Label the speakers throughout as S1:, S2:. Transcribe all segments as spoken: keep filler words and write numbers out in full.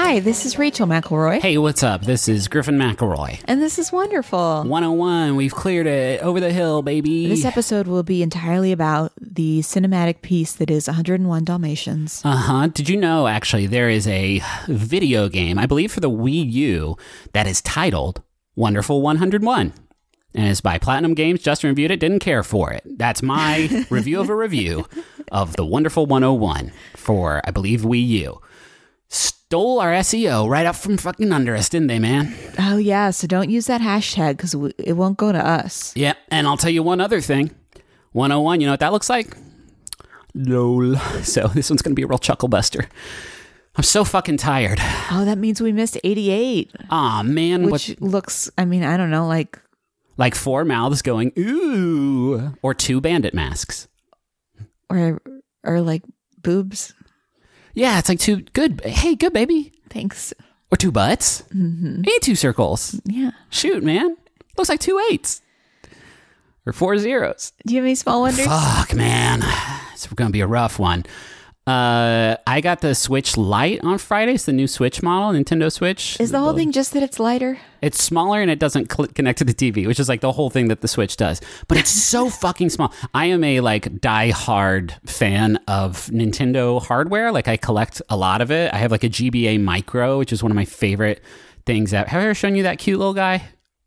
S1: Hi, this is Rachel McElroy.
S2: Hey, what's up? This is Griffin McElroy.
S1: And this is wonderful.
S2: one oh one, we've cleared it over the hill, baby.
S1: This episode will be entirely about the cinematic piece that is one oh one Dalmatians.
S2: Uh-huh. Did you know, actually, there is a video game, I believe for the Wii U, that is titled Wonderful one oh one. And it's by Platinum Games. Justin reviewed it, didn't care for it. That's my review of a review of the Wonderful one oh one for, I believe, Wii U. Stole our S E O right up from fucking under us, didn't they, man?
S1: Oh, yeah. So don't use that hashtag because it won't go to us.
S2: Yeah. And I'll tell you one other thing. one oh one, you know what that looks like? LOL. So this one's going to be a real chuckle buster. I'm so fucking tired.
S1: Oh, that means we missed eighty-eight.
S2: Aw, man.
S1: Which
S2: what,
S1: looks, I mean, I don't know, like...
S2: Like four mouths going, ooh. Or two bandit masks.
S1: Or, or like boobs.
S2: Yeah, it's like two good. Hey, good, baby.
S1: Thanks.
S2: Or two butts.
S1: Mm-hmm.
S2: And two circles.
S1: Yeah.
S2: Shoot, man. Looks like two eights. Or four zeros.
S1: Do you have any small wonders?
S2: Fuck, man. It's going to be a rough one. Uh, I got the Switch Lite on Friday. It's the new Switch model, Nintendo Switch.
S1: Is the whole thing just that it's lighter?
S2: It's smaller and it doesn't cl- connect to the T V, which is like the whole thing that the Switch does. But it's so fucking small. I am a like die-hard fan of Nintendo hardware. Like I collect a lot of it. I have like a G B A Micro, which is one of my favorite things. That, have I ever shown you that cute little guy?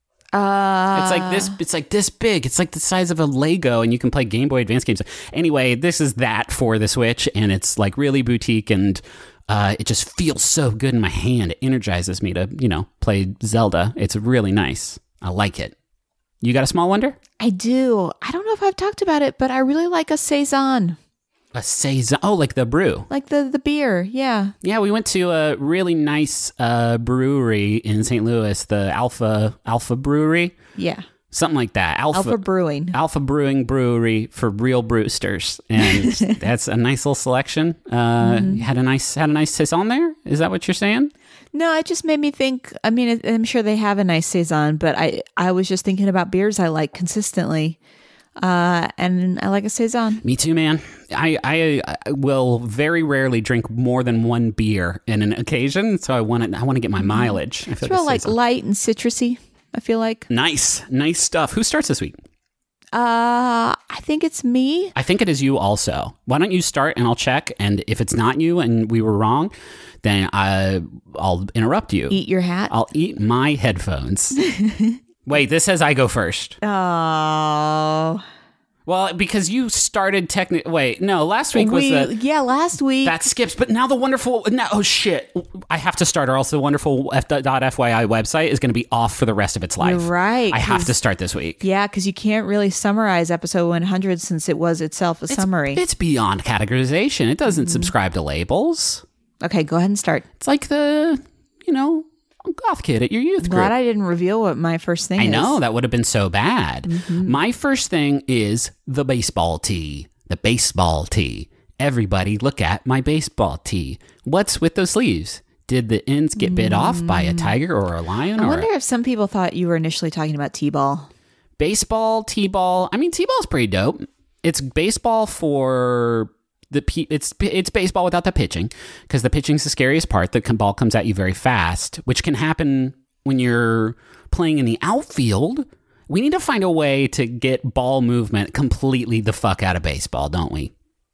S1: Uh,
S2: it's like this. It's like this big. It's like the size of a Lego, and you can play Game Boy Advance games. Anyway, this is that for the Switch, and it's like really boutique, and uh, it just feels so good in my hand. It energizes me to, you know, play Zelda. It's really nice. I like it. You got a small wonder?
S1: I do. I don't know if I've talked about it, but I really like a Saison.
S2: A saison. Oh, like the brew.
S1: Like the, the beer, yeah.
S2: Yeah, we went to a really nice uh, brewery in Saint Louis, the Alpha Alpha Brewery.
S1: Yeah.
S2: Something like that. Alpha,
S1: Alpha Brewing.
S2: Alpha Brewing Brewery for real brewsters. And that's a nice little selection. Uh, mm-hmm. Had a nice had a nice saison there? Is that what you're saying?
S1: No, it just made me think, I mean, I'm sure they have a nice saison, but I, I was just thinking about beers I like consistently. Uh, and I like a saison.
S2: Me too, man. I, I I will very rarely drink more than one beer in an occasion, so I want to I want to get my mileage. I feel
S1: it's real like light and citrusy, I feel like.
S2: Nice, nice stuff. Who starts this week?
S1: Uh, I think it's me.
S2: I think it is you also. Why don't you start and I'll check, and if it's not you and we were wrong, then I, I'll interrupt you.
S1: Eat your hat?
S2: I'll eat my headphones. Wait, this says I go first.
S1: Oh.
S2: Well, because you started technically. Wait, no, last week was
S1: we,
S2: the.
S1: Yeah, last week.
S2: That skips, but now the wonderful. Now, oh, shit. I have to start, or else the wonderful F dot F Y I website is going to be off for the rest of its life.
S1: You're right.
S2: I have to start this week.
S1: Yeah, because you can't really summarize episode one hundred since it was itself a
S2: it's,
S1: summary.
S2: It's beyond categorization. It doesn't mm-hmm. subscribe to labels.
S1: Okay, go ahead and start.
S2: It's like the, you know. Goth kid at your youth group.
S1: Glad I didn't reveal what my first thing
S2: I
S1: is.
S2: I know, that would have been so bad.
S1: Mm-hmm.
S2: My first thing is the baseball tee. The baseball tee. Everybody look at my baseball tee. What's with those sleeves? Did the ends get bit mm. off by a tiger or a lion?
S1: I
S2: or
S1: wonder
S2: a...
S1: if some people thought you were initially talking about t-ball.
S2: Baseball, t-ball. I mean, t-ball's pretty dope. It's baseball for... The pe- it's it's baseball without the pitching, because the pitching's the scariest part. The ball comes at you very fast, which can happen when you're playing in the outfield. We need to find a way to get ball movement completely the fuck out of baseball, don't we?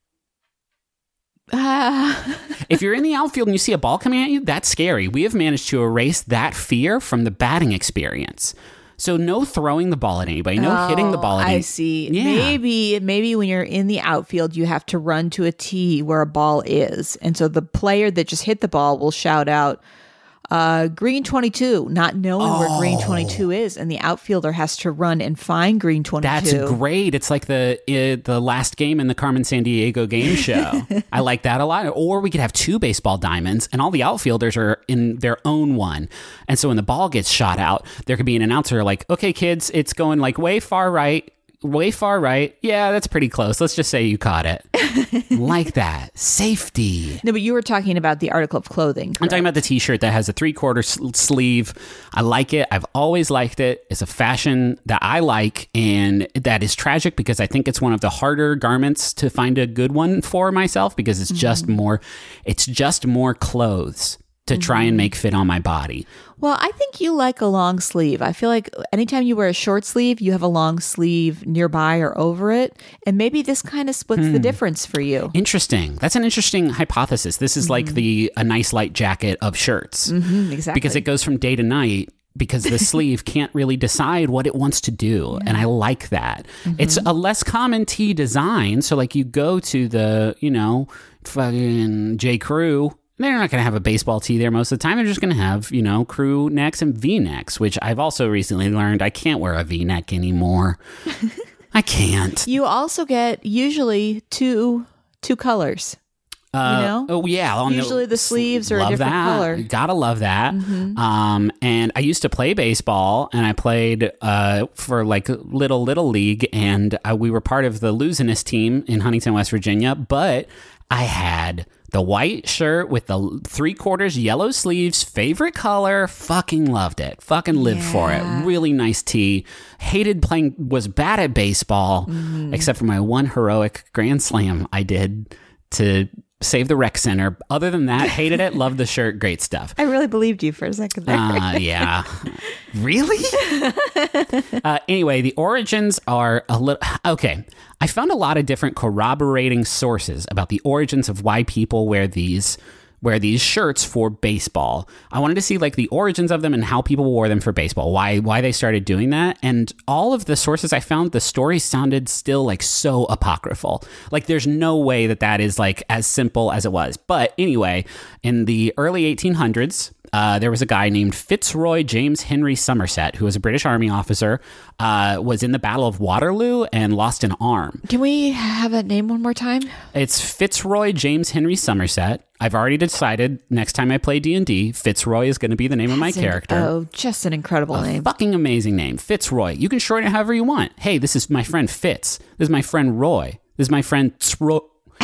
S1: Uh.
S2: If you're in the outfield and you see a ball coming at you, that's scary. We have managed to erase that fear from the batting experience. So no throwing the ball at anybody, no
S1: oh,
S2: hitting the ball at anybody.
S1: I see.
S2: Yeah.
S1: Maybe maybe when you're in the outfield, you have to run to a tee where a ball is. And so the player that just hit the ball will shout out, uh, green twenty-two, not knowing oh. where green twenty-two is. And the outfielder has to run and find green twenty-two.
S2: That's great. It's like the uh, the last game in the Carmen Sandiego game show. I like that a lot. Or we could have two baseball diamonds and all the outfielders are in their own one. And so when the ball gets shot out, there could be an announcer like, okay, kids, it's going like way far right. Way far right. Yeah, that's pretty close. Let's just say you caught it. Like that. Safety.
S1: No, but you were talking about the article of clothing.
S2: Correct? I'm talking about the t-shirt that has a three-quarter sl- sleeve. I like it. I've always liked it. It's a fashion that I like, and that is tragic because I think it's one of the harder garments to find a good one for myself because it's just mm-hmm. more, it's just more clothes. to try and make fit on my body.
S1: Well, I think you like a long sleeve. I feel like anytime you wear a short sleeve, you have a long sleeve nearby or over it. And maybe this kind of splits hmm. the difference for you.
S2: Interesting. That's an interesting hypothesis. This is mm-hmm. like the a nice light jacket of shirts.
S1: Mm-hmm, exactly.
S2: Because it goes from day to night. Because the sleeve can't really decide what it wants to do. Yeah. And I like that. Mm-hmm. It's a less common tee design. So like you go to the, you know, fucking J. Crew, they're not going to have a baseball tee there most of the time. They're just going to have, you know, crew necks and V-necks, which I've also recently learned I can't wear a V-neck anymore. I can't.
S1: You also get usually two two colors.
S2: Uh,
S1: you know?
S2: Oh yeah. On
S1: Usually the, the sleeves are a different
S2: that.
S1: color.
S2: Gotta love that.
S1: Mm-hmm.
S2: Um, and I used to play baseball, and I played uh, for like little little league, and uh, we were part of the Losinist team in Huntington, West Virginia. But I had the white shirt with the three quarters yellow sleeves, favorite color. Fucking loved it. Fucking lived yeah. for it. Really nice tee. Hated playing. Was bad at baseball, mm-hmm. except for my one heroic grand slam I did to save the rec center. Other than that, hated it, loved the shirt, great stuff.
S1: I really believed you for a second there.
S2: Uh, yeah. Really? uh, anyway, the origins are a little... Okay, I found a lot of different corroborating sources about the origins of why people wear these wear these shirts for baseball. I wanted to see like the origins of them and how people wore them for baseball, why why they started doing that. And all of the sources I found, the story sounded still like so apocryphal. Like there's no way that that is like as simple as it was. But anyway, in the early eighteen hundreds, uh, there was a guy named Fitzroy James Henry Somerset, who was a British Army officer, uh, was in the Battle of Waterloo and lost an arm.
S1: Can we have that name one more time?
S2: It's Fitzroy James Henry Somerset. I've already decided next time I play D and D, Fitzroy is going to be the name That's of my
S1: an,
S2: character.
S1: Oh, just an incredible
S2: a
S1: name.
S2: Fucking amazing name. Fitzroy. You can shorten it however you want. Hey, this is my friend Fitz. This is my friend Roy. This is my friend Tsro.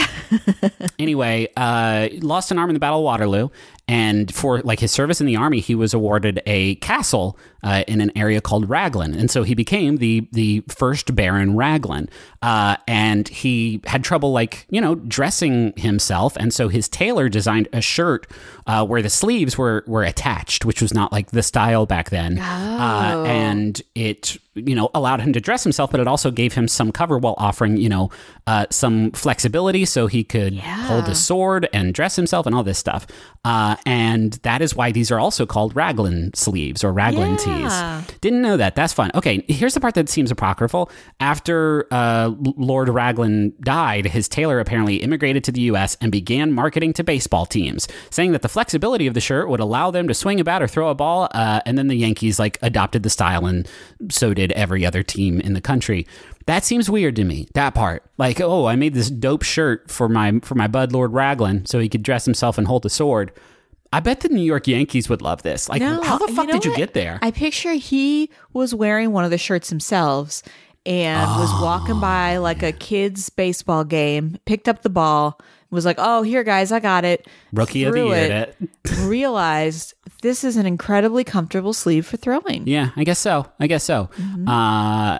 S2: Anyway, uh, lost an arm in the Battle of Waterloo, and for like his service in the army, he was awarded a castle uh, in an area called Raglan, and so he became the the first Baron Raglan. Uh, and he had trouble, like you know, dressing himself, and so his tailor designed a shirt uh, where the sleeves were were attached, which was not like the style back then.
S1: Oh.
S2: Uh, and it you know allowed him to dress himself, but it also gave him some cover while offering you know uh, some flexibility, so he could
S1: yeah.
S2: hold a sword and dress himself and all this stuff. Uh, and that is why these are also called raglan sleeves or raglan
S1: yeah.
S2: tees. Didn't know that. That's fun. Okay, here's the part that seems apocryphal. After uh, Lord Raglan died, his tailor apparently immigrated to the U S and began marketing to baseball teams, saying that the flexibility of the shirt would allow them to swing a bat or throw a ball. Uh, and then the Yankees like adopted the style, and so did every other team in the country. That seems weird to me, that part. Like, oh, I made this dope shirt for my for my bud, Lord Raglan, so he could dress himself and hold a sword. I bet the New York Yankees would love this. Like,
S1: no,
S2: how the fuck
S1: you know
S2: did you
S1: what?
S2: get there?
S1: I picture he was wearing one of the shirts himself and oh, was walking by like a kid's baseball game, picked up the ball, was like, oh, here, guys, I got it.
S2: Rookie of the year. It,
S1: realized this is an incredibly comfortable sleeve for throwing.
S2: Yeah, I guess so. I guess so. Mm-hmm. Uh,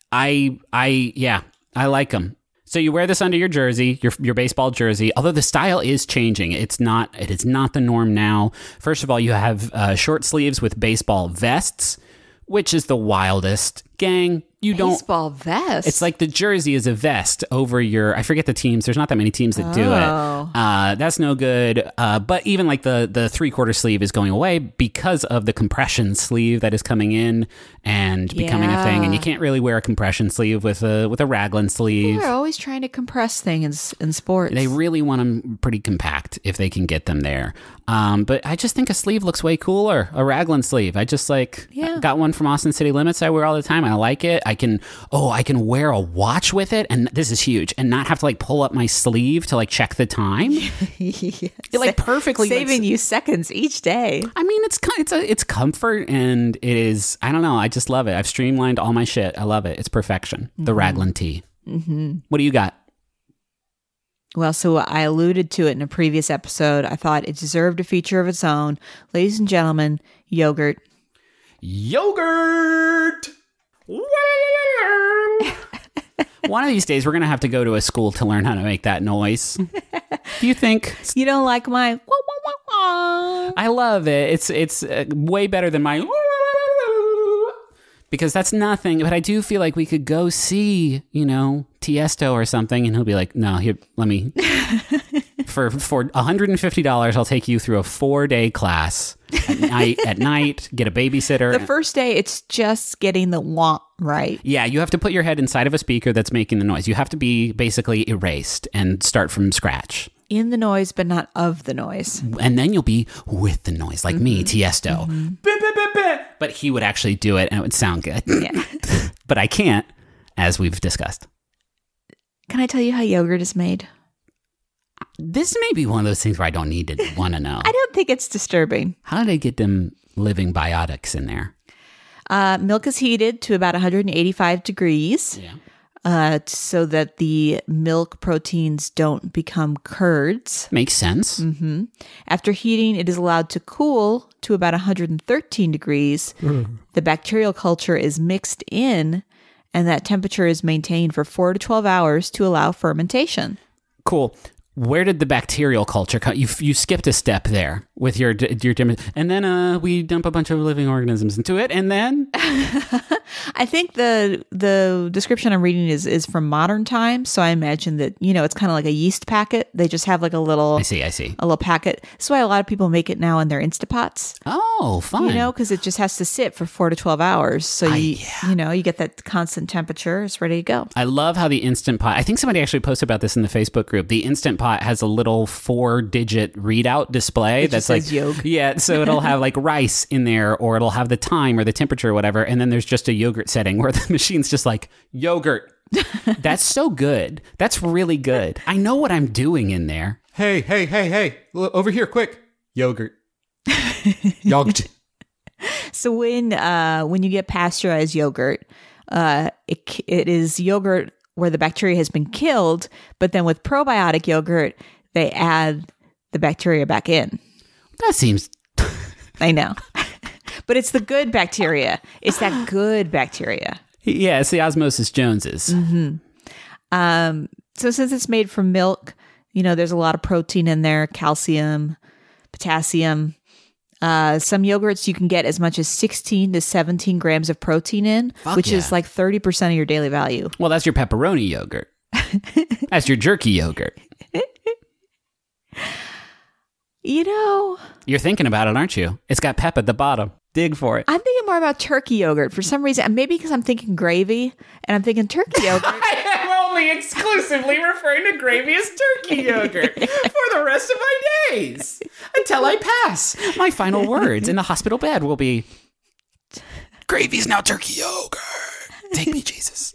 S2: I, I, yeah, I like them. So you wear this under your jersey, your your baseball jersey, although the style is changing. It's not, it is not the norm now. First of all, you have uh, short sleeves with baseball vests, which is the wildest. Gang, you don't...
S1: Baseball vest?
S2: It's like the jersey is a vest over your... I forget the teams. There's not that many teams that
S1: oh.
S2: do it. Uh, that's no good. Uh, but even like the, the three-quarter sleeve is going away because of the compression sleeve that is coming in and becoming
S1: yeah.
S2: a thing. And you can't really wear a compression sleeve with a with a raglan sleeve.
S1: They're always trying to compress things in, in sports.
S2: They really want them pretty compact if they can get them there. Um, but I just think a sleeve looks way cooler. A raglan sleeve. I just like...
S1: Yeah.
S2: Got one from Austin City Limits I wear all the time. I like it. I can, oh, I can wear a watch with it, and this is huge, and not have to like pull up my sleeve to like check the time.
S1: yes.
S2: It like perfectly
S1: saving
S2: like,
S1: you seconds each day.
S2: I mean, it's it's a it's comfort, and it is. I don't know. I just love it. I've streamlined all my shit. I love it. It's perfection. Mm-hmm. The raglan tee.
S1: Mm-hmm.
S2: What do you got?
S1: Well, so I alluded to it in a previous episode. I thought it deserved a feature of its own. Ladies and gentlemen, yogurt.
S2: Yogurt! One of these days, we're going to have to go to a school to learn how to make that noise. Do you think?
S1: You don't like my... Wah, wah, wah, wah.
S2: I love it. It's it's uh, way better than my because that's nothing. But I do feel like we could go see, you know, Tiesto or something, and he'll be like, "No, here, let me for for one hundred fifty dollars, I'll take you through a four day class at night. At night, get a babysitter.
S1: The first day, it's just getting the wah right.
S2: Yeah, you have to put your head inside of a speaker that's making the noise. You have to be basically erased and start from scratch."
S1: In the noise, but not of the noise.
S2: And then you'll be with the noise, like mm-hmm. me, Tiesto. Mm-hmm. Bah, bah, bah, bah. But he would actually do it, and it would sound good. Yeah. But I can't, as we've discussed.
S1: Can I tell you how yogurt is made?
S2: This may be one of those things where I don't need to want to know.
S1: I don't think it's disturbing.
S2: How do they get them living biotics in there?
S1: Uh, milk is heated to about one hundred eighty-five degrees. Yeah. Uh, so that the milk proteins don't become curds.
S2: Makes sense.
S1: Mm-hmm. After heating, it is allowed to cool to about one hundred thirteen degrees. Mm. The bacterial culture is mixed in, and that temperature is maintained for four to twelve hours to allow fermentation.
S2: Cool. Where did the bacterial culture come? You you skipped a step there with your your and then uh, we dump a bunch of living organisms into it, and then
S1: I think the the description I'm reading is is from modern times, so I imagine that, you know, it's kind of like a yeast packet. They just have like a little
S2: I see I see
S1: a little packet. That's why a lot of people make it now in their Instapots.
S2: Oh, fun!
S1: You know, because it just has to sit for four to twelve hours, so you I, yeah. you know you get that constant temperature. It's ready to go.
S2: I love how the Instant Pot. I think somebody actually posted about this in the Facebook group. The Instant Pot has a little four-digit readout display
S1: it
S2: that's like
S1: yolk.
S2: Yeah, so it'll have like rice in there, or it'll have the time or the temperature or whatever, and then there's just a yogurt setting where the machine's just like yogurt. That's so good. That's really good. I know what I'm doing in there.
S3: Hey, hey, hey, hey! Over here, quick! Yogurt. Yogurt.
S1: So when uh, when you get pasteurized yogurt, uh, it it is yogurt where the bacteria has been killed, but then with probiotic yogurt, they add the bacteria back in.
S2: That seems...
S1: I know. But it's the good bacteria. It's that good bacteria.
S2: Yeah, it's the Osmosis Joneses.
S1: Mm-hmm. Um, so since it's made from milk, you know, there's a lot of protein in there, calcium, potassium. Uh, some yogurts you can get as much as sixteen to seventeen grams of protein in,
S2: Fuck
S1: which
S2: yeah.
S1: is like thirty percent of your daily value.
S2: Well, that's your pepperoni yogurt. That's your jerky yogurt.
S1: You know...
S2: You're thinking about it, aren't you? It's got pep at the bottom. Dig for it.
S1: I'm thinking more about turkey yogurt for some reason. Maybe because I'm thinking gravy, and I'm thinking turkey yogurt.
S2: I am only exclusively referring to gravy as turkey yogurt for the rest of my days. Until I pass. My final words in the hospital bed will be, gravy's now turkey yogurt. Take me, Jesus.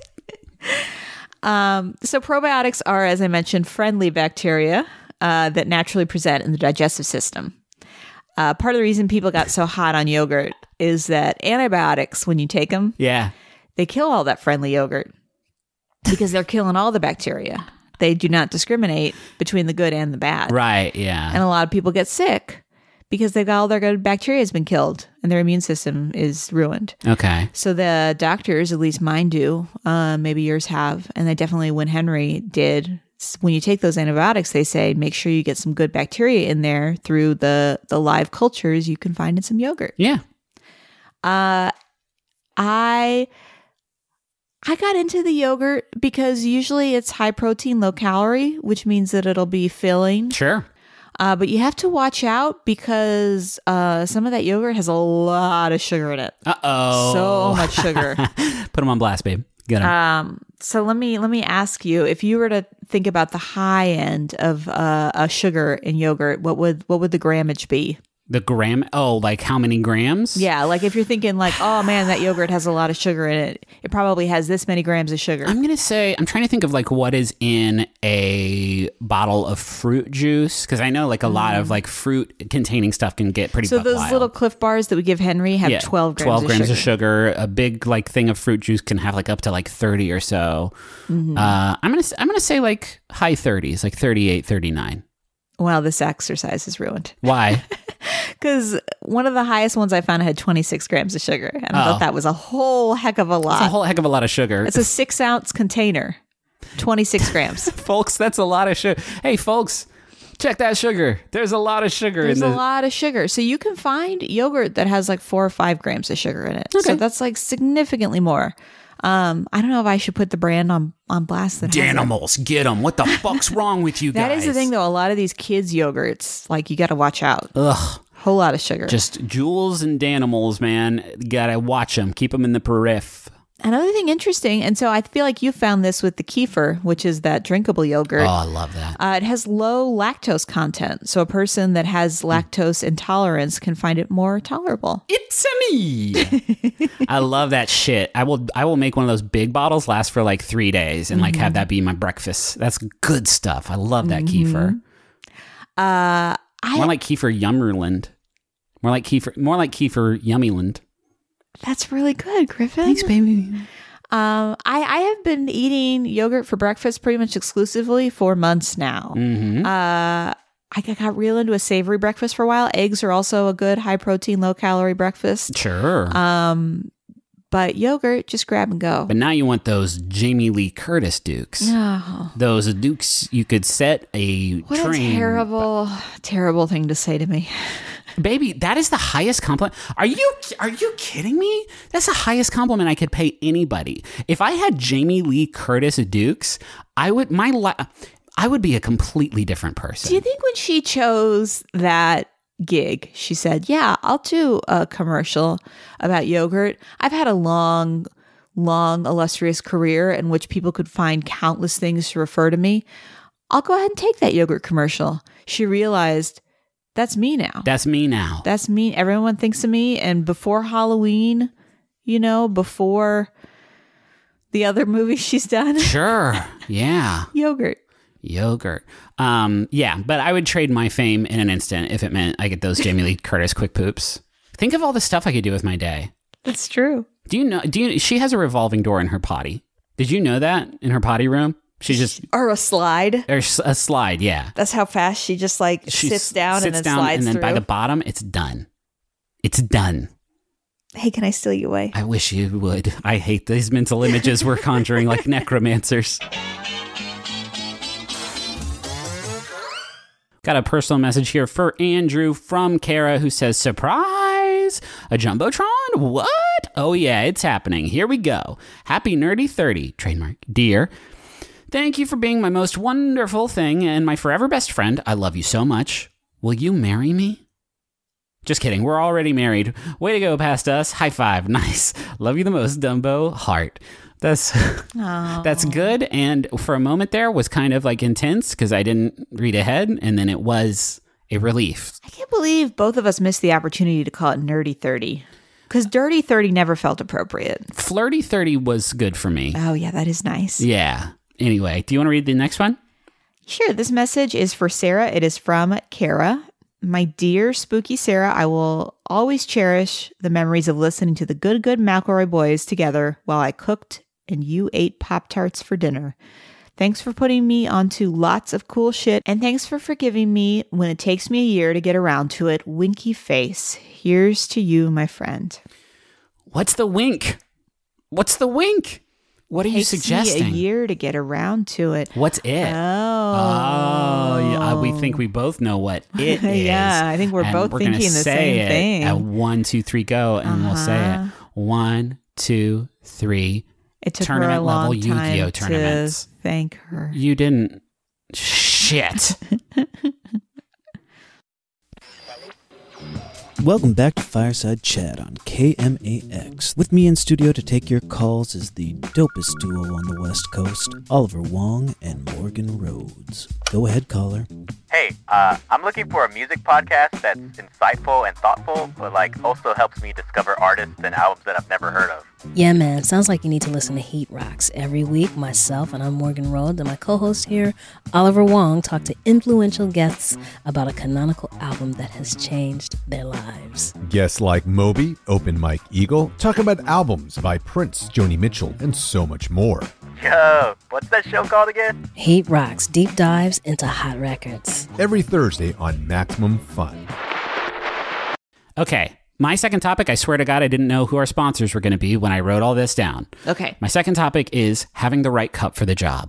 S1: Um, so probiotics are, as I mentioned, friendly bacteria uh, that naturally present in the digestive system. Uh, part of the reason people got so hot on yogurt is that antibiotics, when you take them,
S2: yeah,
S1: they kill all that friendly yogurt because they're killing all the bacteria. They do not discriminate between the good and the bad.
S2: Right, yeah.
S1: And a lot of people get sick because they've got all their good bacteria has been killed and their immune system is ruined.
S2: Okay.
S1: So the doctors, at least mine do, uh, maybe yours have, and they definitely, when Henry did, when you take those antibiotics, they say make sure you get some good bacteria in there through the the live cultures you can find in some yogurt.
S2: Yeah.
S1: Uh, I I got into the yogurt because usually it's high protein, low calorie, which means that it'll be filling.
S2: Sure.
S1: Uh, but you have to watch out because uh, some of that yogurt has a lot of sugar in it.
S2: Uh-oh.
S1: So much sugar.
S2: Put them on blast, babe. Get 'em.
S1: Um, so let me let me ask you, if you were to think about the high end of uh, a sugar in yogurt, what would what would the grammage be?
S2: The gram? Oh, like how many grams?
S1: Yeah, like if you're thinking like, oh man, that yogurt has a lot of sugar in it. It probably has this many grams of sugar.
S2: I'm going to say, I'm trying to think of like what is in a bottle of fruit juice. Because I know like a mm. lot of like fruit containing stuff can get pretty
S1: So those
S2: wild.
S1: little Cliff bars that we give Henry have
S2: yeah,
S1: twelve grams,
S2: twelve
S1: of,
S2: grams
S1: sugar.
S2: of sugar. A big like thing of fruit juice can have like up to like thirty or so. Mm-hmm. Uh, I'm going to I'm going to say like high thirties, like thirty-eight, thirty-nine.
S1: Well, this exercise is ruined.
S2: Why?
S1: Because one of the highest ones I found had twenty-six grams of sugar. And I oh. thought that was a whole heck of a lot.
S2: That's a whole heck of a lot of sugar.
S1: It's a six ounce container, twenty-six grams.
S2: Folks, that's a lot of sugar. Hey, folks, Check that sugar. There's a lot of sugar
S1: There's
S2: in
S1: a
S2: the...
S1: lot of sugar. So you can find yogurt that has like four or five grams of sugar in it.
S2: Okay.
S1: So that's like significantly more. Um, I don't know if I should put the brand on, on blast. That has it.
S2: Danimals, get them. What the fuck's wrong with you guys?
S1: That is the thing, though. A lot of these kids' yogurts, like, you got to watch out.
S2: Ugh.
S1: Whole lot of sugar.
S2: Just Jules and Danimals, man. Gotta watch them. Keep them in the periph.
S1: Another thing interesting, and so I feel like you found this with the kefir, which is that drinkable yogurt.
S2: Oh, I love that.
S1: Uh, it has low lactose content, so a person that has lactose intolerance can find it more tolerable.
S2: It's a me. I love that shit. I will. I will make one of those big bottles last for like three days and like have that be my breakfast. That's good stuff. I love that kefir.
S1: Uh, I,
S2: More like kefir Yummerland. More like kefir. More like kefir Yummyland.
S1: That's really good, Griffin.
S2: Thanks, baby.
S1: Um, I, I have been eating yogurt for breakfast pretty much exclusively for months now.
S2: Mm-hmm.
S1: Uh, I got real into a savory breakfast for a while. Eggs are also a good high protein, low calorie breakfast.
S2: Sure.
S1: Um, but yogurt, just grab and go.
S2: But now you want those Jamie Lee Curtis Dukes.
S1: Oh,
S2: Those Dukes you could set a
S1: what
S2: train.
S1: a terrible, terrible thing to say to me.
S2: Baby, that is the highest compliment. Are you are you kidding me? That's the highest compliment I could pay anybody. If I had Jamie Lee Curtis Dukes, I would my li- I would be a completely different person.
S1: Do you think when she chose that gig, she said, "Yeah, I'll do a commercial about yogurt. I've had a long, long, illustrious career in which people could find countless things to refer to me. I'll go ahead and take that yogurt commercial." She realized, that's me now.
S2: That's me now.
S1: That's me. Everyone thinks of me. And before Halloween, you know, before the other movies she's done,
S2: Sure. Yeah.
S1: yogurt.
S2: Yogurt. Um, yeah, but I would trade my fame in an instant if it meant I get those Jamie Lee Curtis quick poops. Think of all the stuff I could do with my day.
S1: That's true.
S2: Do you know, do you, she has a revolving door in her potty. Did you know that in her potty room? She just,
S1: Or a slide.
S2: or s- a slide. Yeah.
S1: That's how fast she just like
S2: She
S1: sits down
S2: sits
S1: and then
S2: down,
S1: slides
S2: and then
S1: through.
S2: by the bottom, it's done. It's done.
S1: Hey, can I steal you away?
S2: I wish you would. I hate these mental images we're conjuring like necromancers. Got a personal message here for Andrew from Kara who says, surprise! A Jumbotron? What? Oh yeah, it's happening. Here we go. Happy Nerdy thirty, trademark. Dear, thank you for being my most wonderful thing and my forever best friend. I love you so much. Will you marry me? Just kidding. We're already married. Way to go past us. High five. Nice. Love you the most, Dumbo. Heart. That's that's good. And for a moment there was kind of like intense because I didn't read ahead, and then it was a relief.
S1: I can't believe both of us missed the opportunity to call it Nerdy thirty. Because Dirty thirty never felt appropriate.
S2: Flirty thirty was good for me.
S1: Oh, yeah, that is nice.
S2: Yeah. Anyway, do you want to read the next one?
S1: Sure. This message is for Sarah. It is from Kara. My dear spooky Sarah, I will always cherish the memories of listening to the Good Good McElroy boys together while I cooked and you ate Pop-Tarts for dinner. Thanks for putting me onto lots of cool shit, and thanks for forgiving me when it takes me a year to get around to it. Winky face. Here's to you, my friend.
S2: What's the wink? What's the wink? What are you
S1: Takes me
S2: suggesting?
S1: a year to get around to it.
S2: What's it?
S1: Oh.
S2: Oh, yeah, we think we both know what it is.
S1: Yeah, I think we're
S2: And
S1: both
S2: we're gonna
S1: thinking the
S2: say
S1: same
S2: it
S1: thing.
S2: At one, two, three, go, and we'll say it. One, two, three.
S1: It took
S2: Tournament
S1: her a long
S2: level
S1: time
S2: Yu-Gi-Oh
S1: to
S2: tournaments.
S1: thank her.
S2: You didn't. Shit.
S4: Welcome back to Fireside Chat on K M A X. With me in studio to take your calls is the dopest duo on the West Coast, Oliver Wong and Morgan Rhodes. Go ahead, caller.
S5: Hey, uh, I'm looking for a music podcast that's insightful and thoughtful, but like also helps me discover artists and albums that I've never heard of.
S6: Yeah, man. Sounds like you need to listen to Heat Rocks. Every week, myself, and I'm Morgan Rhodes, and my co-host here, Oliver Wong, talk to influential guests about a canonical album that has changed their lives.
S7: Guests like Moby, Open Mike Eagle, talk about albums by Prince, Joni Mitchell, and so much more.
S5: Yo, what's that show called again?
S6: Heat Rocks, deep dives into hot records.
S7: Every Thursday on Maximum Fun.
S2: Okay. My second topic, I swear to God, I didn't know who our sponsors were going to be when I wrote all this down.
S1: Okay.
S2: My second topic is having the right cup for the job.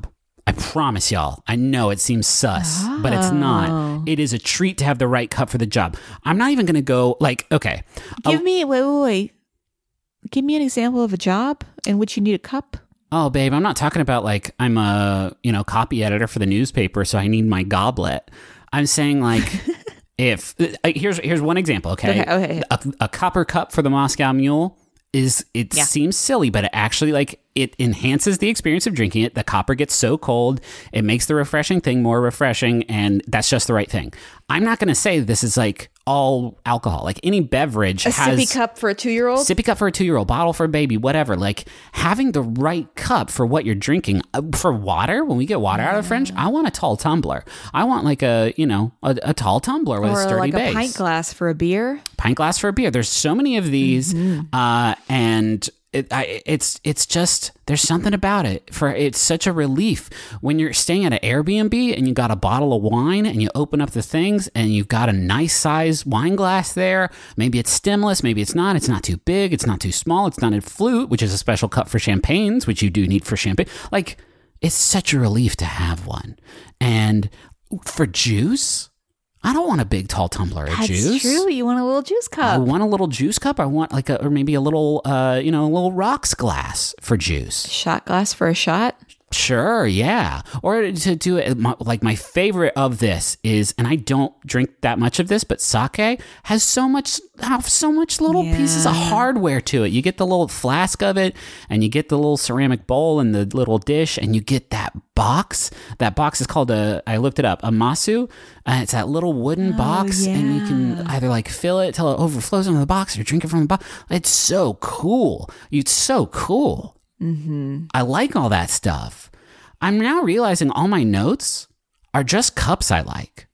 S2: I promise y'all. I know it seems sus, oh. but it's not. It is a treat to have the right cup for the job. I'm not even going to go like, okay.
S1: Give
S2: uh,
S1: me, wait, wait, wait. Give me an example of a job in which you need a cup.
S2: Oh, babe, I'm not talking about like I'm a, you know, copy editor for the newspaper, so I need my goblet. I'm saying like if, uh, here's here's one example, okay?
S1: Okay, okay.
S2: A, a copper cup for the Moscow Mule is, it yeah. seems silly, but it actually like, it enhances the experience of drinking it. The copper gets so cold, it makes the refreshing thing more refreshing, and that's just the right thing. I'm not going to say this is like all alcohol. Like any beverage
S1: a
S2: has...
S1: A sippy cup for a two-year-old?
S2: Sippy cup for a two-year-old, bottle for a baby, whatever. Like having the right cup for what you're drinking. Uh, for water, when we get water yeah. out of the fridge, I want a tall tumbler. I want like a, you know, a, a tall tumbler with
S1: or
S2: a sturdy
S1: like
S2: base.
S1: Or like a pint glass for a beer?
S2: Pint glass for a beer. There's so many of these,
S1: mm-hmm.
S2: uh, and... It, I, it's it's just there's something about it for it's such a relief when you're staying at an Airbnb and you got a bottle of wine and you open up the things and you've got a nice size wine glass there. Maybe it's stemless, maybe it's not. It's not too big, it's not too small. It's not a flute, which is a special cup for champagnes, which you do need for champagne. Like it's such a relief to have one. And for juice, I don't want a big tall tumbler of
S1: That's
S2: juice.
S1: That's true. You want a little juice cup.
S2: I want a little juice cup. I want like a, or maybe a little, uh, you know, a little rocks glass for juice.
S1: Shot glass for a shot?
S2: Sure, yeah. Or to do it, my, like my favorite of this is, and I don't drink that much of this, but sake has so much, have so much little
S1: yeah.
S2: pieces of hardware to it. You get the little flask of it, and you get the little ceramic bowl and the little dish, and you get that box. That box is called a, I looked it up, a masu. Uh, it's that little wooden
S1: oh,
S2: box,
S1: yeah.
S2: and you can either like fill it till it overflows into the box, or drink it from the box. It's so cool. It's so cool.
S1: Mm-hmm.
S2: I like all that stuff. I'm now realizing all my notes are just cups I like.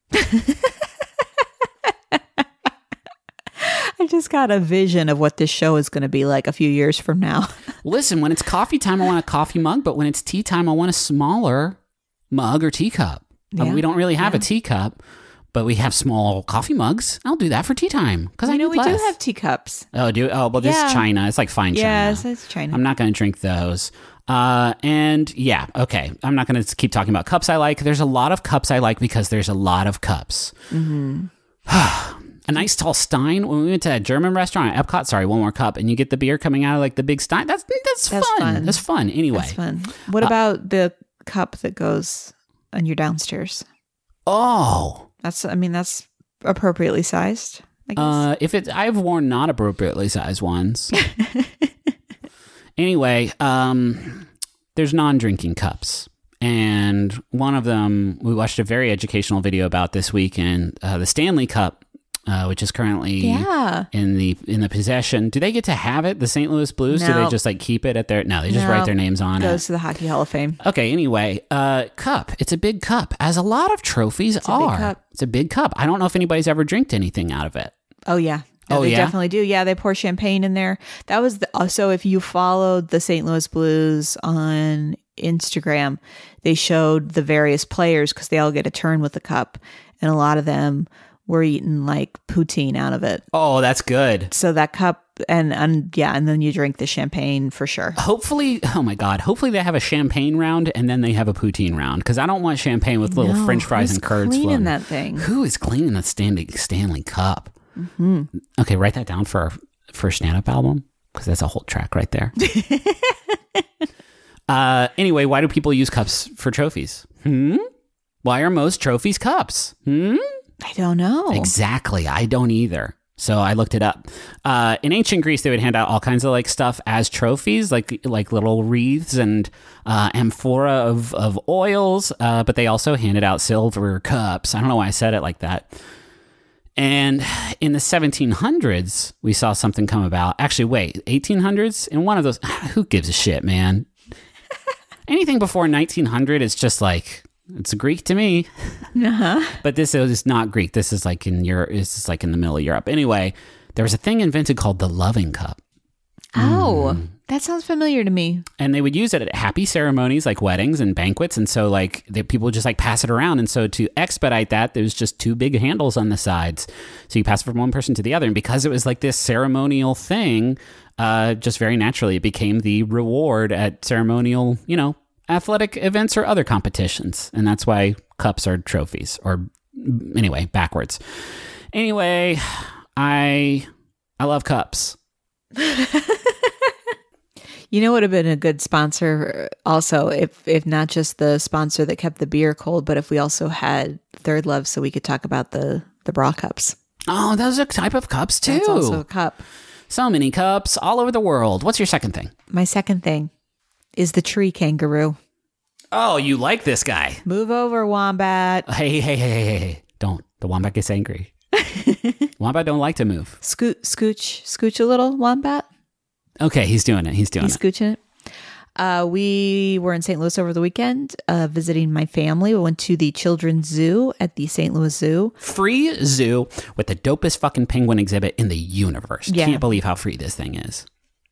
S1: I just got a vision of what this show is going to be like a few years from now.
S2: Listen, when it's coffee time, I want a coffee mug, but when it's tea time, I want a smaller mug or teacup.
S1: Yeah.
S2: I mean, we don't really have
S1: yeah.
S2: a teacup, but we have small coffee mugs. I'll do that for tea time because I
S1: know
S2: need
S1: we
S2: less.
S1: do have teacups.
S2: Oh, do oh well, this
S1: yeah.
S2: is China. It's like fine China.
S1: Yes, it's China.
S2: I'm not going to drink those. Uh, and yeah, okay. I'm not going to keep talking about cups I like. There's a lot of cups I like because there's a lot of cups.
S1: Mm-hmm.
S2: A nice tall Stein. When we went to a German restaurant at Epcot, sorry, one more cup, and you get the beer coming out of like the big Stein. That's that's,
S1: that's
S2: fun.
S1: fun.
S2: That's fun. Anyway,
S1: that's fun. What
S2: uh,
S1: about the cup that goes on your downstairs?
S2: Oh,
S1: that's. I mean, that's appropriately sized. I guess.
S2: Uh, if it, I've worn not appropriately sized ones. Anyway, um, there's non-drinking cups. And one of them, we watched a very educational video about this week, and uh, the Stanley Cup, uh, which is currently
S1: yeah.
S2: in the in the possession. Do they get to have it, the Saint Louis Blues?
S1: No.
S2: Do they just like keep it at their... No, they just
S1: no.
S2: write their names on
S1: it.
S2: it.
S1: Goes to the Hockey Hall of Fame.
S2: Okay, anyway, uh, cup. It's a big cup, as a lot of trophies
S1: it's a
S2: are.
S1: Big cup.
S2: It's a big cup. I don't know if anybody's ever drank anything out of it.
S1: Oh, yeah. No,
S2: oh,
S1: they
S2: yeah?
S1: definitely do. Yeah, they pour champagne in there. That was the, also, if you followed the Saint Louis Blues on Instagram, they showed the various players because they all get a turn with the cup, and a lot of them were eating like poutine out of it.
S2: Oh, that's good.
S1: So that cup, and and yeah, and then you drink the champagne for sure.
S2: Hopefully, oh my God, hopefully they have a champagne round and then they have a poutine round, because I don't want champagne with little
S1: no,
S2: French fries
S1: who's
S2: and curds
S1: cleaning
S2: floating.
S1: that thing?
S2: Who is cleaning the Stanley Stanley Cup?
S1: Mm-hmm.
S2: Okay, write that down for our first stand-up album, because that's a whole track right there. uh, anyway, why do people use cups for trophies? Hmm? Why are most trophies cups? Hmm?
S1: I don't know.
S2: Exactly. I don't either. So I looked it up. Uh, in ancient Greece, they would hand out all kinds of like stuff as trophies, like like little wreaths and uh, amphora of, of oils, uh, but they also handed out silver cups. I don't know why I said it like that. And in the seventeen hundreds, we saw something come about. Actually, wait, eighteen hundreds? In one of those, who gives a shit, man? Anything before nineteen hundred is just like, it's Greek to me.
S1: Uh-huh.
S2: But this is not Greek. This is like in Europe. This is like in the middle of Europe. Anyway, there was a thing invented called the loving cup.
S1: Oh,
S2: Mm.
S1: that sounds familiar to me.
S2: And they would use it at happy ceremonies like weddings and banquets. And so like they, people would just like pass it around. And so to expedite that, there's just two big handles on the sides. So you pass it from one person to the other. And because it was like this ceremonial thing, uh, just very naturally, it became the reward at ceremonial, you know, athletic events or other competitions. And that's why cups are trophies. Or anyway, backwards. Anyway, I I love cups.
S1: You know what would have been a good sponsor also, if if not just the sponsor that kept the beer cold, but if we also had Third Love so we could talk about the, the bra cups.
S2: Oh, those are a type of cups too.
S1: That's also a cup.
S2: So many cups all over the world. What's your second thing?
S1: My second thing is the tree kangaroo.
S2: Oh, you like this guy.
S1: Move over, wombat.
S2: Hey, hey, hey, hey, hey. Don't. The wombat gets angry. Wombat don't like to move.
S1: Scoot, scooch, scooch a little, wombat.
S2: Okay, he's doing it. He's doing
S1: He's
S2: it.
S1: scooching it. Uh, we were in Saint Louis over the weekend uh, visiting my family. We went to the Children's Zoo at the Saint Louis Zoo.
S2: Free zoo with the dopest fucking penguin exhibit in the universe.
S1: Yeah.
S2: Can't believe how free this thing is.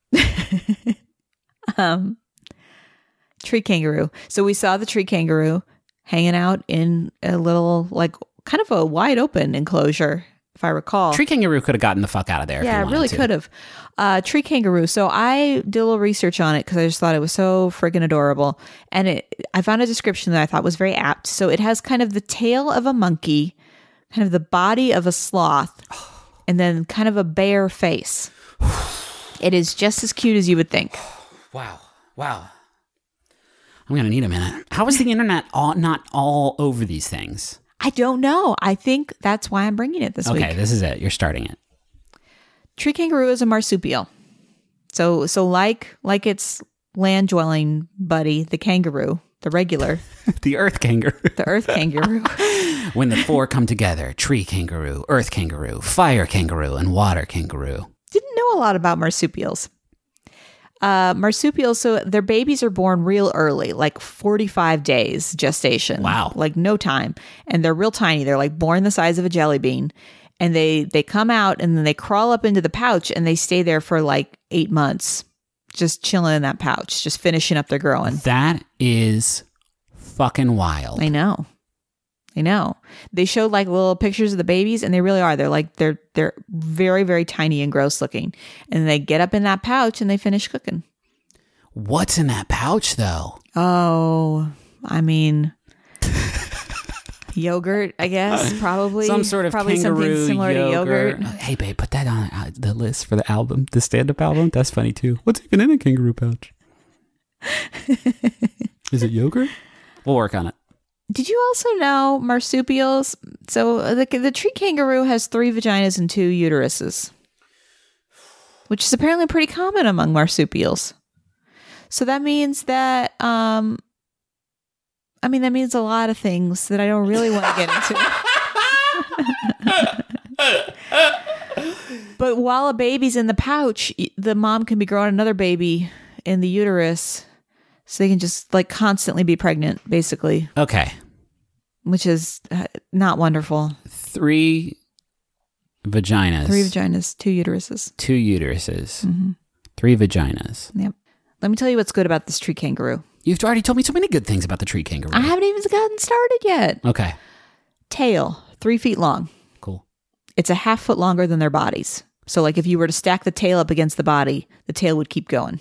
S1: um, tree kangaroo. So we saw the tree kangaroo hanging out in a little, like, kind of a wide open enclosure, if I recall.
S2: Tree kangaroo could have gotten the fuck out of there.
S1: Yeah,
S2: if
S1: it
S2: he wanted
S1: really
S2: to.
S1: could have. Uh, tree kangaroo. So I did a little research on it because I just thought it was so freaking adorable. And it, I found a description that I thought was very apt. So it has kind of the tail of a monkey, kind of the body of a sloth, and then kind of a bear face. It is just as cute as you would think.
S2: Wow. Wow. I'm going to need a minute. How is the internet all, not all over these things?
S1: I don't know. I think that's why I'm bringing it this
S2: Okay,
S1: week.
S2: this is it. You're starting it.
S1: Tree kangaroo is a marsupial. So so like like its land dwelling buddy, the kangaroo, the regular,
S2: The earth kangaroo.
S1: the earth kangaroo.
S2: When the four come together, tree kangaroo, earth kangaroo, fire kangaroo, and water kangaroo.
S1: Didn't know a lot about marsupials. Uh, marsupials, so their babies are born real early, like forty-five days gestation.
S2: Wow.
S1: Like no time. And they're real tiny. They're like born the size of a jelly bean. And they, they come out and then they crawl up into the pouch and they stay there for like eight months, just chilling in that pouch, just finishing up their growing.
S2: That is fucking wild.
S1: I know. I know. They showed like little pictures of the babies and they really are. They're like, they're, they're very, very tiny and gross looking. And they get up in that pouch and they finish cooking.
S2: What's in that pouch, though?
S1: Oh, I mean, yogurt, I guess, probably.
S2: Some sort of
S1: probably
S2: kangaroo
S1: something similar
S2: yogurt.
S1: to yogurt.
S2: Hey, babe, put that on uh, the list for the album, the stand-up album. That's funny, too. What's even in a kangaroo pouch? Is it yogurt? We'll work on it.
S1: Did you also know marsupials? So the, the tree kangaroo has three vaginas and two uteruses, which is apparently pretty common among marsupials. So that means that, um, I mean, that means a lot of things that I don't really want to get into. But while a baby's in the pouch, the mom can be growing another baby in the uterus. So they can just like constantly be pregnant, basically.
S2: Okay.
S1: Which is uh, not wonderful.
S2: Three vaginas.
S1: Three vaginas, two uteruses.
S2: Two uteruses.
S1: Mm-hmm.
S2: Three vaginas.
S1: Yep. Let me tell you what's good about this tree kangaroo.
S2: You've already told me so many good things about the tree kangaroo.
S1: I haven't even gotten started yet.
S2: Okay.
S1: Tail, three feet long.
S2: Cool.
S1: It's a half foot longer than their bodies. So like if you were to stack the tail up against the body, the tail would keep going.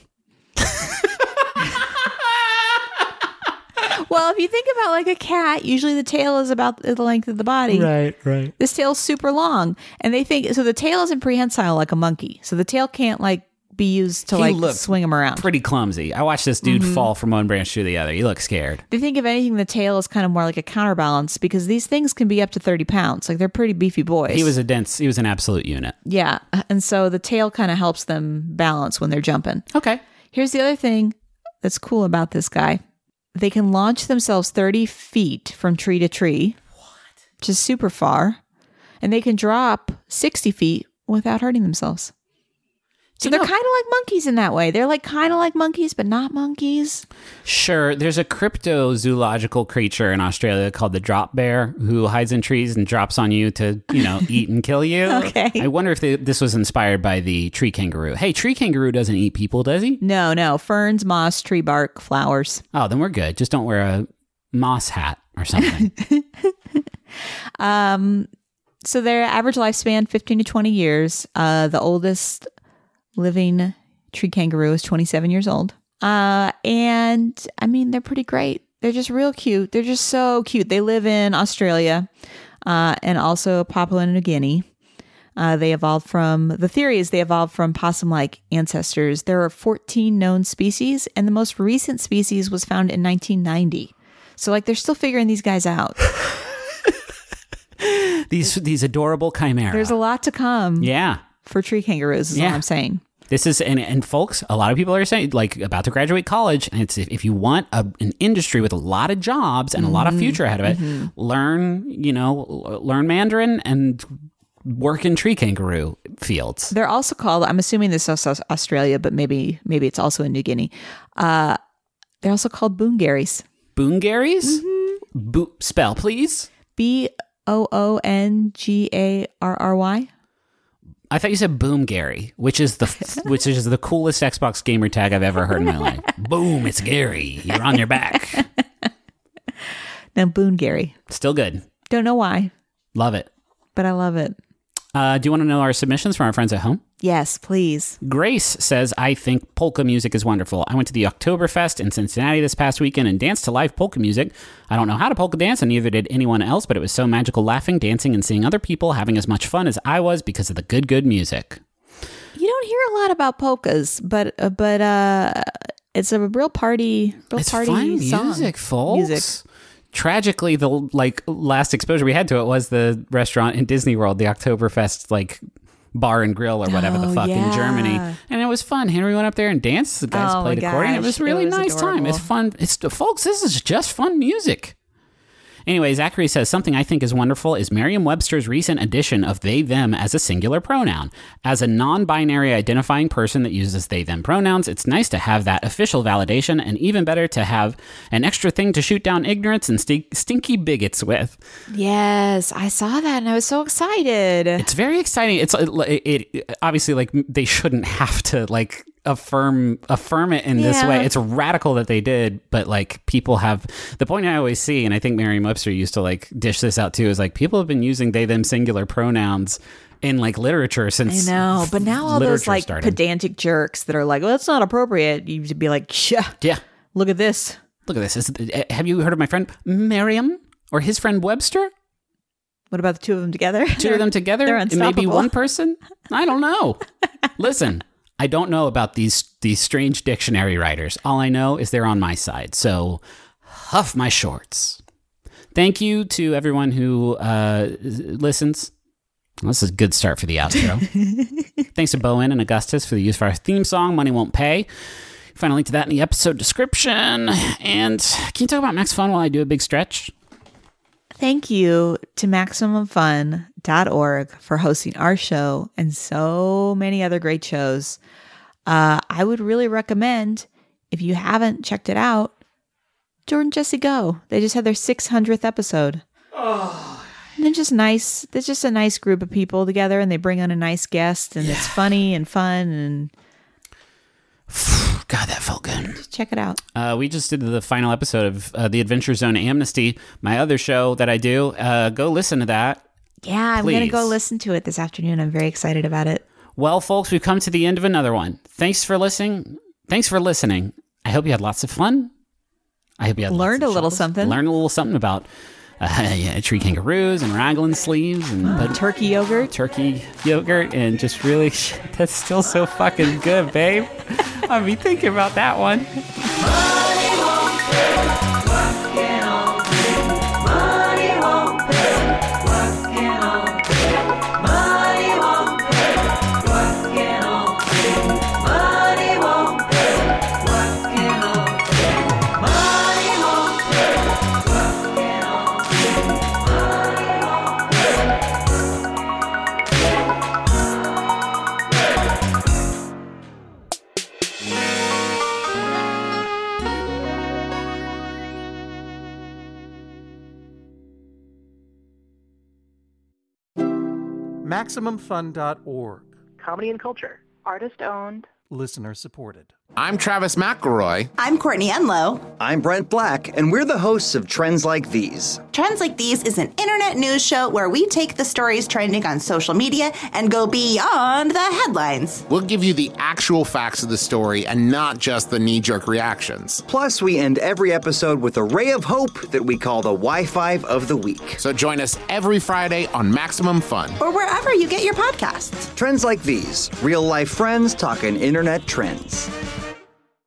S1: Well, if you think about like a cat, usually the tail is about the length of the body.
S2: Right, right.
S1: This tail's super long. And they think, so the tail isn't prehensile like a monkey. So the tail can't like be used to
S2: He
S1: like
S2: looked
S1: swing them around.
S2: Pretty clumsy. I watched this dude fall from one branch to the other. You look scared.
S1: They think if anything, the tail is kind of more like a counterbalance because these things can be up to thirty pounds. Like they're pretty beefy boys.
S2: He was a dense, he was an absolute unit.
S1: Yeah. And so the tail kind of helps them balance when they're jumping.
S2: Okay.
S1: Here's the other thing that's cool about this guy. They can launch themselves thirty feet from tree to tree. What? Which is super far. And they can drop sixty feet without hurting themselves. So
S2: You
S1: they're
S2: know-
S1: kind of like monkeys in that way. They're like kind of like monkeys, but not monkeys.
S2: Sure, there's a cryptozoological creature in Australia called the drop bear who hides in trees and drops on you to, you know, eat and kill you.
S1: Okay.
S2: I wonder if they, this was inspired by the tree kangaroo. Hey, tree kangaroo doesn't eat people, does he?
S1: No, no. Ferns, moss, tree bark, flowers.
S2: Oh, then we're good. Just don't wear a moss hat or something.
S1: Um, so their average lifespan, fifteen to twenty years. Uh, the oldest living tree kangaroo is twenty-seven years old. Uh, and I mean, they're pretty great. They're just real cute. They're just so cute. They live in Australia uh, and also Papua New Guinea. Uh, they evolved from, the theory is they evolved from possum-like ancestors. There are fourteen known species, and the most recent species was found in nineteen ninety. So, like, they're still figuring these guys out.
S2: These these adorable chimera.
S1: There's a lot to come.
S2: Yeah.
S1: For tree kangaroos is
S2: Yeah.
S1: what I'm saying.
S2: This is, and, and folks, a lot of people are saying, like, about to graduate college, and it's if, if you want a, an industry with a lot of jobs and a lot of future ahead of it, mm-hmm. learn, you know, learn Mandarin and work in tree kangaroo fields.
S1: They're also called, I'm assuming this is Australia, but maybe maybe it's also in New Guinea. Uh, they're also called boongaries.
S2: Boongaries?
S1: Mm-hmm.
S2: Bo- spell, please.
S1: B O O N G A R R Y.
S2: I thought you said Boom Gary, which is the which is the coolest Xbox gamer tag I've ever heard in my life. Boom, it's Gary. You're on your back.
S1: No, Boongarry.
S2: Still good.
S1: Don't know why.
S2: Love it.
S1: But I love it.
S2: Uh, do you want to know our submissions from our friends at home?
S1: Yes, please.
S2: Grace says, I think polka music is wonderful. I went to the Oktoberfest in Cincinnati this past weekend and danced to live polka music. I don't know how to polka dance, and neither did anyone else, but it was so magical laughing, dancing, and seeing other people having as much fun as I was because of the good, good music.
S1: You don't hear a lot about polkas, but uh, but uh, it's a real party, real
S2: it's
S1: party
S2: fun
S1: song.
S2: music, folks.
S1: Music.
S2: Tragically, the like last exposure we had to it was the restaurant in Disney World, the Oktoberfest like bar and grill or whatever
S1: oh,
S2: the fuck
S1: yeah.
S2: in Germany, and it was fun. Henry went up there and danced. The guys
S1: oh
S2: played accordion. It was really
S1: it was
S2: nice
S1: adorable.
S2: time. It's fun. It's folks. This is just fun music. Anyway, Zachary says, something I think is wonderful is Merriam-Webster's recent addition of they, them as a singular pronoun. As a non-binary identifying person that uses they, them pronouns, it's nice to have that official validation, and even better to have an extra thing to shoot down ignorance and st- stinky bigots with.
S1: Yes, I saw that and I was so excited.
S2: It's very exciting. It's it, it obviously like they shouldn't have to like affirm affirm it in
S1: yeah.
S2: this way. It's radical that they did, but like people have the point I always see, and I think Merriam-Webster used to like dish this out too, is like people have been using they, them singular pronouns in like literature since
S1: I know, but now all those like
S2: started.
S1: pedantic jerks that are like, well, that's not appropriate. You should be like, yeah,
S2: yeah.
S1: Look at this.
S2: Look at this. Is, have you heard of my friend Merriam or his friend Webster?
S1: What about the two of them together?
S2: 2 of them together?
S1: They're
S2: It may be
S1: unstoppable.
S2: one person? I don't know. Listen, I don't know about these these strange dictionary writers. All I know is they're on my side. So huff my shorts. Thank you to everyone who uh, listens. This is a good start for the outro. Thanks to Bowen and Augustus for the use of our theme song, Money Won't Pay. Find a link to that in the episode description. And can you talk about Max Fun while I do a big stretch?
S1: Thank you to Maximum Fun dot org for hosting our show and so many other great shows. Uh, I would really recommend, if you haven't checked it out, Jordan Jesse Go. They just had their six hundredth episode. Oh. And they're just nice. They're just a nice group of people together, and they bring on a nice guest, and yeah. it's funny and fun. And
S2: God, that felt good.
S1: Just check it out.
S2: Uh, we just did the final episode of uh, the Adventure Zone Amnesty, my other show that I do. Uh, go listen to that.
S1: Yeah, I'm going to go listen to it this afternoon. I'm very excited about it.
S2: Well, folks, we've come to the end of another one. Thanks for listening. Thanks for listening. I hope you had lots of fun. I hope you had
S1: learned
S2: lots of
S1: a little
S2: shows.
S1: something.
S2: Learned a little something about uh, yeah, tree kangaroos and raglan sleeves and
S1: uh, turkey yogurt,
S2: turkey yogurt, and just really that's still so fucking good, babe. I'll be thinking about that one.
S8: Maximum Fun dot org.
S5: Comedy and culture.
S9: Artist owned.
S8: Listener supported.
S10: I'm Travis McElroy.
S11: I'm Courtney Enlow.
S12: I'm Brent Black, and we're the hosts of Trends Like These.
S9: Trends Like These is an internet news show where we take the stories trending on social media and go beyond the headlines.
S10: We'll give you the actual facts of the story and not just the knee-jerk reactions.
S11: Plus, we end every episode with a ray of hope that we call the Wi-Fi of the Week.
S10: So join us every Friday on Maximum Fun.
S9: Or wherever you get your podcasts.
S11: Trends Like These. Real-life friends talking internet trends.